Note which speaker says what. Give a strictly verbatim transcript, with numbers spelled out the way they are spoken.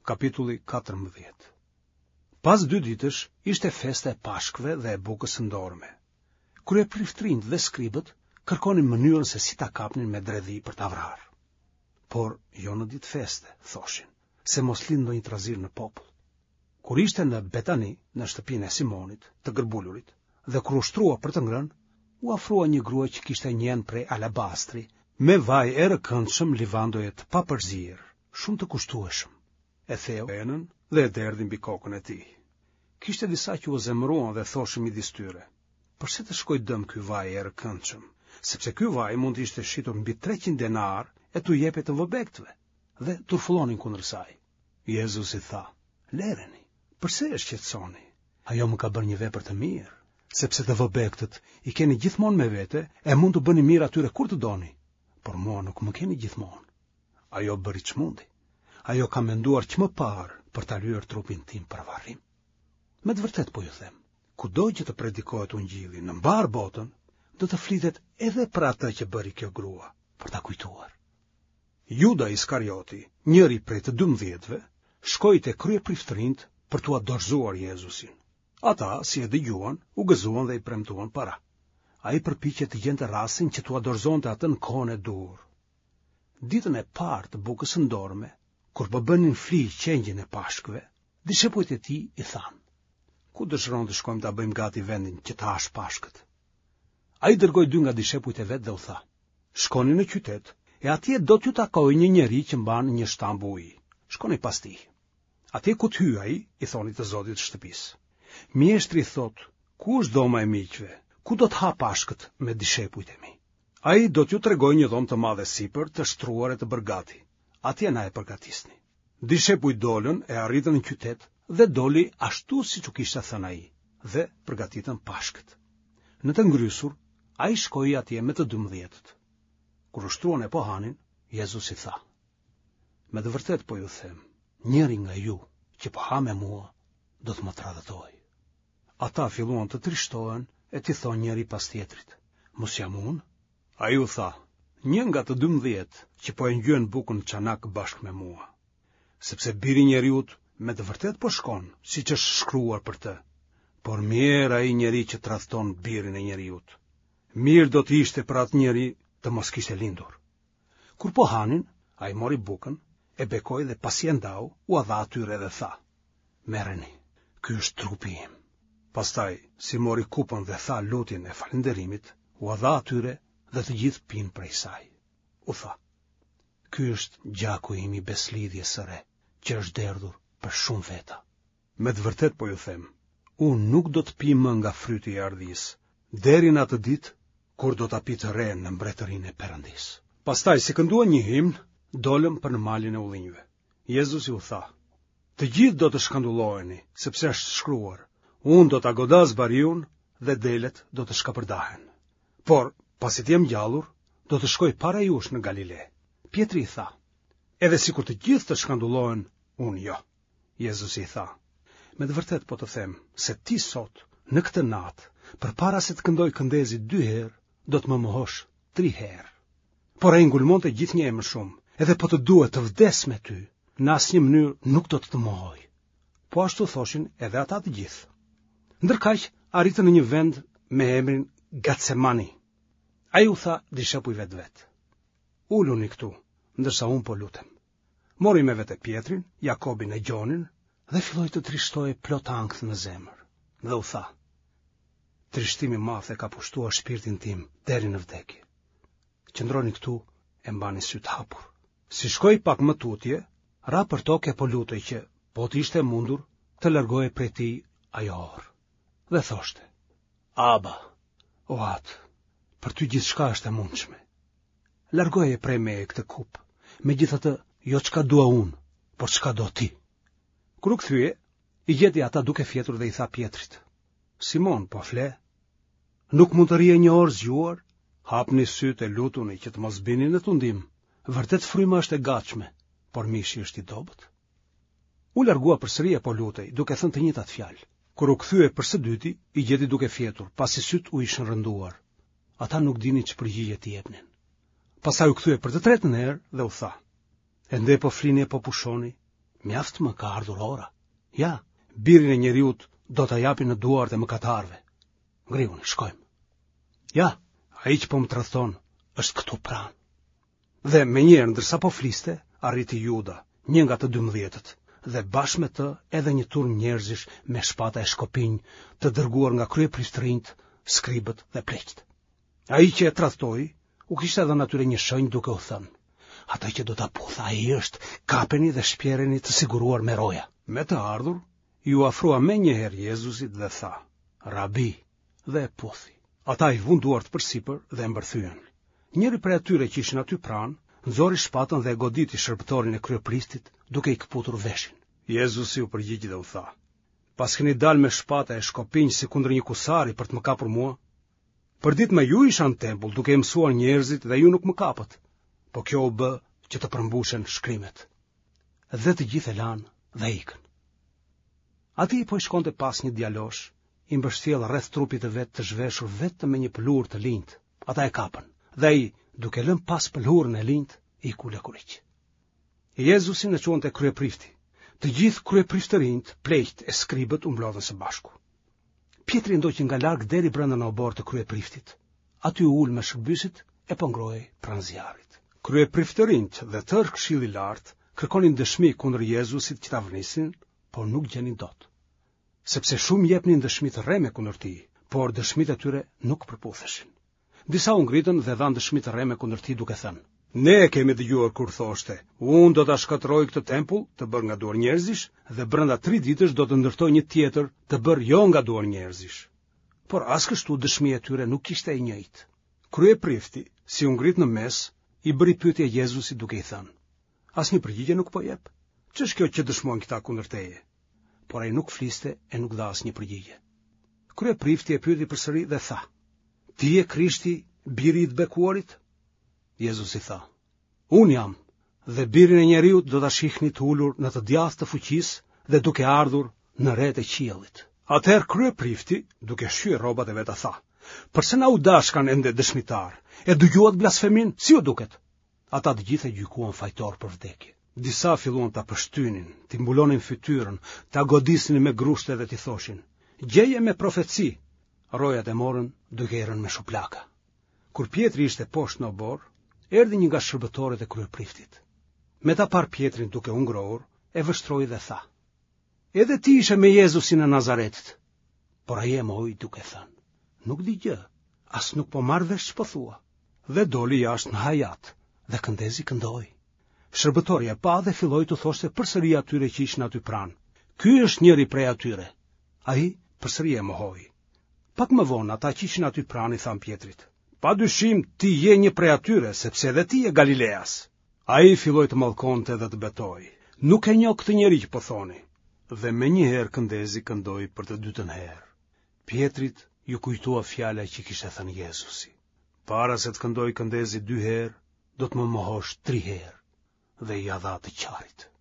Speaker 1: Kapitulli katërmbëdhjetë. Pas dy ditësh ishte festa e Pashkëve dhe e Bukës së Ndorme. Kryepriftrinjt dhe skribët kërkonin mënyrën se si ta kapnin me dredhi për ta vrarë. Por jo në ditë feste, thoshin, se mos lind ndonjë trazir në popull. Kur ishte në Betani, në shtëpinë e Simonit, të gërbulurit, dhe kur ushtrua për të ngrënë, u afrua një grua që kishte një enë prej alabastri, me vaj e rëkëndshëm livandoje të papërzir, shumë të kushtueshëm. E theu enën dhe e derdhi mbi kokën e tij. Kishte disa që u zemëruan dhe thoshin midis tyre: "Përse të shkoj dëm ky vaj i errëkëndshëm, sepse ky vaj mund të ishte shitur mbi treqind denar e t'u jepet të vëbektëve." Dhe turfullonin kundër saj. Jezusi tha: "Lereni, pse e shqetësoni? Ajo më ka bërë një vepër të mirë, sepse të vëbektët i keni gjithmonë me vete e mund të bëni mirë atyre kur të doni, por mua nuk më keni gjithmonë." Ajo bëri çmundi. Ajo ka menduar që më parë për ta lyer trupin tim për varrim. Me të vërtet po ju them, kudo që të predikohet ungjilli në mbar botën, do të flitet edhe për atë që bëri kjo grua, për ta kujtuar. Juda Iskarioti, njëri prej të dymbëdhjetëve, shkoi te kryepriftrinjt për t'u dorëzuar Jezusin. Ata, si e dëgjuan, u gëzuan dhe i premtuan para. Ai përpiqej të gjente rastin që t'u dorëzonte atë në kohën e dur. Ditën e parë të Bukës së Ndorme, kur po bënin fli qengjin e Pashkëve, dishepujt e tij i thanë: "Ku dëshiron të shkojmë ta bëjmë gati vendin që të hash Pashkët?" Ai dërgoi dy nga dishepujt e vet dhe u tha: "Shkoni në qytet, e atje do t'ju takojë një njeri që mban një shtamb uji. Shkoni pas tij. Atje ku të hyj ai, i thoni të zotit të shtëpisë: Mjeshtri thot, ku është dhoma e miqve, ku do të ha Pashkët me dishepujt e mi? Ai do t'ju tregojë një dhomë të madhe sipër, të shtruar e të bërgati. Atje na e përgatisni." Dishepujt dolën e arritën në qytet dhe doli ashtu siç u kishte thënë ai, dhe përgatitën Pashkët. Në të ngrysur, ai shkoi atje me të dymbëdhjetët. Kur ushtruan e po hanin, Jezusi tha: "Me të vërtet po ju them, njëri nga ju që po ha me mua, do të më tradhtojë." Ata filluan të trishtohen e t'i thonë njëri pas tjetrit: "Mos jam unë?" Ai u tha: "Një nga të dymbëdhjetë që po e ngjyn bukën çanak bashkë me mua. Sepse biri i njeriut me të vërtet po shkon, siç është shkruar për të, por mirë ai njeri që tradhton birin e njeriut. Mirë do të ishte për atë njeri të mos kishte lindur." Kur po hanin, ai mori bukën, e bekoi dhe pasi e ndau, u dha atyre dhe tha: "Merreni, ky është trupi im." Pastaj, si mori kupën dhe tha lutjen e falënderimit, u dha atyre dhe të gjithë pinë prej saj. U tha: "Ky është gjaku im i beslidhjes së re, që është derdhur për shumë veta. Me të vërtet po ju them, unë nuk do të pi më nga fryti i ardhisë, deri në atë ditë kur do ta pi të re në mbretërinë e Perëndisë." Pastaj, si kënduan një himn, dolëm për në malin e ullinjve. Jezusi u tha: "Të gjithë do të shkandulloheni, sepse është shkruar: Unë do ta godas bariun dhe delet do të shkapërdahen. Por, pasi të jem gjallur, do të shkoj para jush në Galile." Pietri i tha: "Edhe sikur të gjithë të shkandullohen, unë jo." Jezusi i tha: "Me të vërtet po të them, se ti sot, në këtë natë, përpara se të këndoj këndezi dy herë, do të më mohosh tri herë." Por ai ngulmonte gjithnjë më shumë, edhe po të duhet të vdes me ty, në asnjë mënyrë nuk do të të mohoj. Po ashtu thoshin edhe ata të gjithë. Ndërkaq arritën në një vend me emrin Getsemani. Ai u tha dishepujve të vet: "Uluni këtu, ndërsa unë po lutem." Mori me vete Pietrin, Jakobin e Gjonin dhe filloi të trishtohej plot ankth në zemër. Dhe u tha: "Trishtimi i madh e ka pushtuar shpirtin tim deri në vdekje. Qëndroni këtu e mbani syt hapur." Si shkoi pak më tutje, ra për tokë e po lutej që, po të ishte mundur, të largohej prej tij ajo orë. Dhe thoshte: "Aba, o Atë, për ty gjithçka është e mundshme. Largoje prej meje këtë kup, megjithatë jo çka dua unë, por çka do ti." Kur u kthye, i gjeti ata duke fjetur dhe i tha Pietrit: "Simon, po fle? Nuk mund të rije një orë zgjuar? Hapni sytë e lutuni që të mos bini në tundim. Vërtet fryma është e gatshme, por mishi është i dobët." U largua përsëri e po lutej, duke thënë të njëjtat fjalë. Kur u kthye për së dyti, i gjeti duke fjetur, pasi syt u ishin rënduar. Ata nuk dinin ç'përgjigje t'i jepnin. Pastaj u kthye për të tretën herë dhe u tha: "Ende po flini e po pushoni? Mjaft më ka ardhur ora. Ja, birin e njeriut do t'a japi në duart e mëkatarëve. Ngrihuni, shkojmë. Ja, ai që po më tradhton është këtu pranë. Dhe menjëherë ndërsa po fliste, arriti Juda, një nga të dymbëdhjetët, dhe bashkë me të edhe një turm njerëzish me shpata e shkopinj, të dërguar nga kryeprishërinjt, skribët dhe pleqt. Ai që e tradhtoi, u kishte dhënë atyre një shenjë duke u thënë: "Ata që do ta puth ai është, kapeni dhe shpjereni të siguruar me roja." Me të ardhur, ju afrua menjëherë Jezusit dhe tha: "Rabi", dhe e puthi. Ata i vun duart përsipër dhe e mbërthyen. Njëri prej atyre që ishin aty pranë, nxori shpatën dhe e goditi shërbëtorin e kryeprishtit duke i kputur veshin. Jezusi u përgjigj dhe u tha: "Pas keni dalë me shpata e shkopinj si kundër një kusari për të më kapur mua? Për ditë me ju isha në tempull duke i mësuar njerëzit dhe ju nuk më kapët, po kjo u bë që të përmbushen shkrimet." Dhe të gjithë e lanë dhe ikën. Ati po i shkonte pas një djalosh, i mbështjell rreth trupit të vet të zhveshur vetëm me një pëlhurë të linjtë. Ata e kapën, dhe ai, duke lënë pas pëlhurën e linjtë, i kule kuriq. Jezusi në çonte kryeprifti. Të gjithë kryepriftërinjt, pleqt e skribët u mblodhën së bashku. Pietri ndoqi nga larg deri brenda në obor të kryepriftit. Aty u ul me shërbysit e po ngrohej pranë zjarrit. Kryepriftërinjt dhe tërë këshilli i lartë kërkonin dëshmi kundër Jezusit që ta vrnisin, por nuk gjenin dot. Sepse shumë jepnin dëshmi të rreme kundër tij, por dëshmitë e tyre nuk përputheshin. Disa u ngritën dhe dhanë dëshmi të rreme kundër tij duke thënë: "Ne e kemi dëgjuar kur thoshte, unë do ta shkatërroj këtë tempull të bërë nga duar njerëzish dhe brenda tri ditësh do të ndërtoj një tjetër të bërë jo nga duar njerëzish." Por as kështu dëshmia e tyre nuk ishte e njëjtë. Kryeprifti, si u ngrit në mes, i bëri pyetje Jezusit duke i thënë: "Asnjë përgjigje nuk po jep? Ç'është kjo që dëshmojnë këta kundër teje?" Por ai nuk fliste e nuk dha asnjë përgjigje. Kryeprifti e pyeti përsëri dhe tha: "Ti je Krishti, biri i të bekuarit?" Jezusi tha: "Unë jam, dhe birin e njeriut do ta shihni të ulur në të djathtë të fuqisë dhe duke ardhur në rret e qiellit." Atëherë kryeprifti, duke shyer rrobat e veta, tha: "Përse na u dashkan ende dëshmitar? E dëgjuat blasfemin? Si u duket?" Ata të gjithë e gjykuan fajtor për vdekje. Disa filluan ta pështynin, t'i mbulonin fytyrën, ta godisnin me grushte dhe t'i thoshin: "Gjeje me profeci." Rojat e morën duke i rënë me shuplaka. Kur Pietri ishte poshtë në obor, erdhi një nga shërbëtorët e kryepriftit. Me ta par Pietrin duke u ngrohur, e vështroi dhe tha: "Edhe ti ishe me Jezusin e Nazaretit." Por ai e mohoi duke thënë: "Nuk di gjë, as nuk po marr vesh ç'po thua." Dhe doli jashtë në hajat, dhe këndezi këndoi. Shërbëtori e pa dhe filloi të thoshte përsëri atyre që ishin aty pranë: "Ky është njëri prej atyre." Ai përsëri e mohoi. Pak më vonë ata që ishin aty pranë i than Pietrit: "Padyshim ti je një prej atyre, sepse edhe ti je Galileas." Ai filloi të mallkonte dhe të betoi: "Nuk e njoh këtë njeri që po thoni." Dhe menjëherë këndezi këndoi për të dytën herë. Pietrit ju kujtua fjala që kishte thënë Jezusi: "Para se të këndoj këndezi dy herë, do të më mohosh tri herë." Dhe i ia dha të qarit.